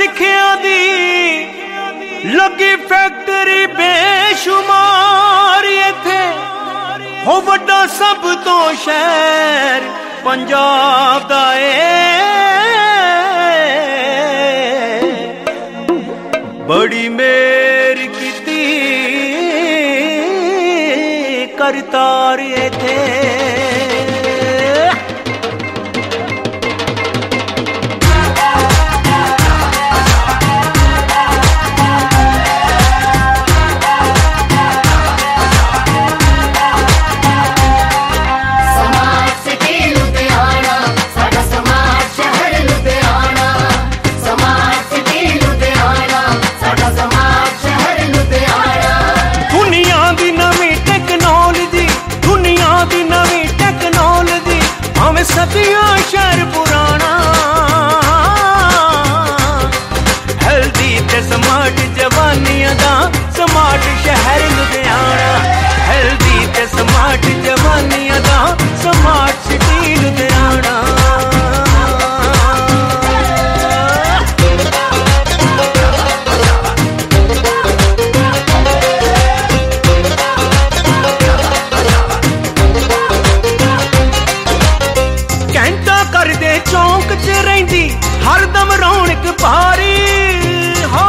सिखिया दी लगी फैक्टरी बेशुमार इथे हो वड्डा सब तो शहर पंजाब दा बड़ी मेर कीती करतार इथे सदियां शहर पुराना हेल्दी ते स्मार्ट जवानियां दा स्मार्ट शहर लुधियाना हेल्दी ते स्मार्ट जवानियां दा स्मार्ट सिटी लुधियाना चौंक च रहिंदी हरदम रौनक भारी हो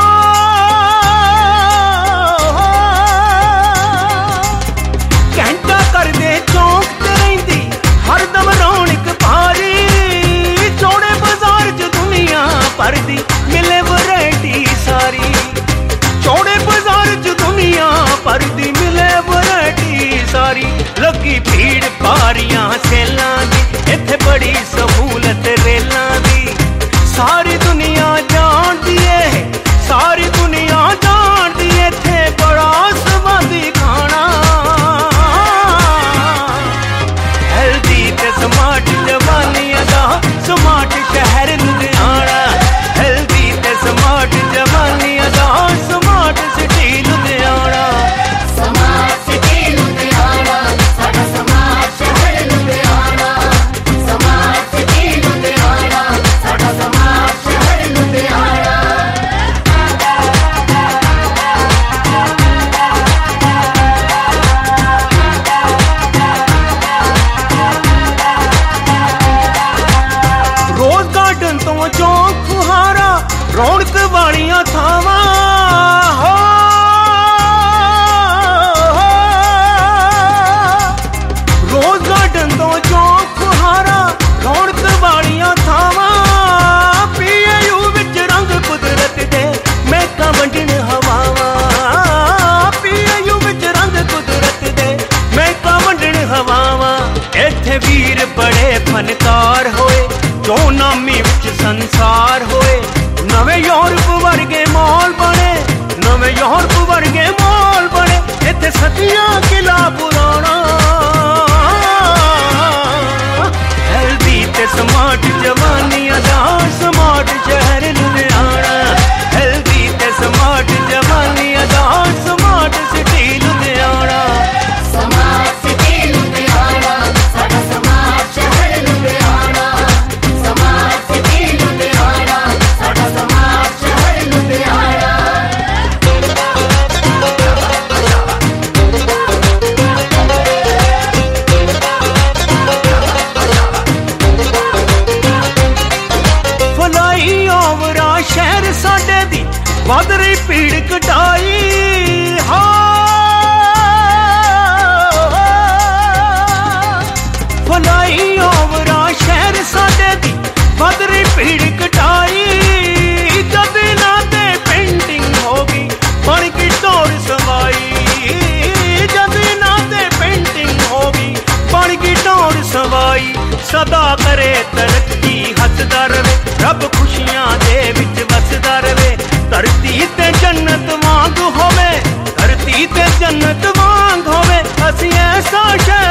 घंटा कर दे चौंक च रहिंदी हरदम रौनक भारी चौड़े बाजार च दुनिया भर दी मिले वैरायटी सारी चौड़े बाजार च दुनिया भर दी मिले वैरायटी सारी लगी भीड़ पारियां सेलां दी इत्थे बड़ी सहूलत रेलां दी सारी दुनिया जानदी है सारी दुनिया जानदी है इत्थे बड़ा स्वादी खाना हेल्दी ते स्मार्ट जवानियां दा स्मार्ट शहर लुधियाना हेल्दी ते स्मार्ट जवानियां दा smart city Ludhiana smart city Ludhiana साडा स्मार्ट शहर लुधियाना स्मार्ट सिटी लुधियाना साडा स्मार्ट शहर लुधियाना रोज गार्डन तो चौक फुहारा रौनक वालियां थावां हो रोज गार्डन तो चौक फुहारा रौनक वालियां थावां पीएयू विच रंग कुदरत दे महकां वंडण हवावां पीएयू विच रंग कुदरत दे महकां वंडण हवावां इत्थे वीर बड़े फनकार होए जो नामी विच संसार होए नवे यूरोप वर्गे मॉल बने नवे यूरोप वर्गे मॉल बने इत्थे सदियां किला पुराना हेल्दी ते स्मार्ट जवानियां दा स्मार्ट शहर लुधियाना हेल्दी ते स्मार्ट जवानियां दा smart city Ludhiana smart city Ludhiana साडा स्मार्ट शहर लुधियाना स्मार्ट सिटी लुधियाना साडा स्मार्ट शहर लुधियाना फलाई ओवरा शहर साडे दी वध रही भीड़ कटाई हा फलाई ओवरा शहर साडे दी वध रही भीड़ कटाई जद ना ते पेंटिंग होगी बन की टोर सवाई जद ना ते पेंटिंग होगी बन की टोर सवाई सदा करे तरक्की हसदा रवे रब खुशियां दे विच वसदा रवे धरती ते जन्नत वांग होवे धरती ते जन्नत वांग होवे असीं ऐसा